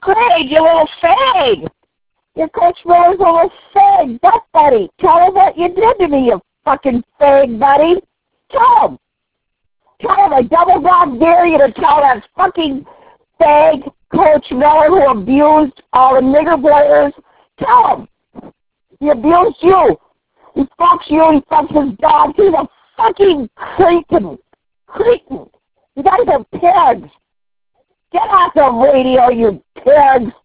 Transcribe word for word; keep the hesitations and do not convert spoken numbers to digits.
grade, you little fag. Your Coach Miller's a little fag, butt buddy. Tell him what you did to me, you fucking fag buddy. Tell him. Tell him I double dog dare you to tell that fucking fag Coach Miller who abused all the nigger players. Tell him. He abused you. He fucks you, he fucks his dog. He's a fucking cretin. Cretin. You guys are pigs. Get off the radio, you pigs.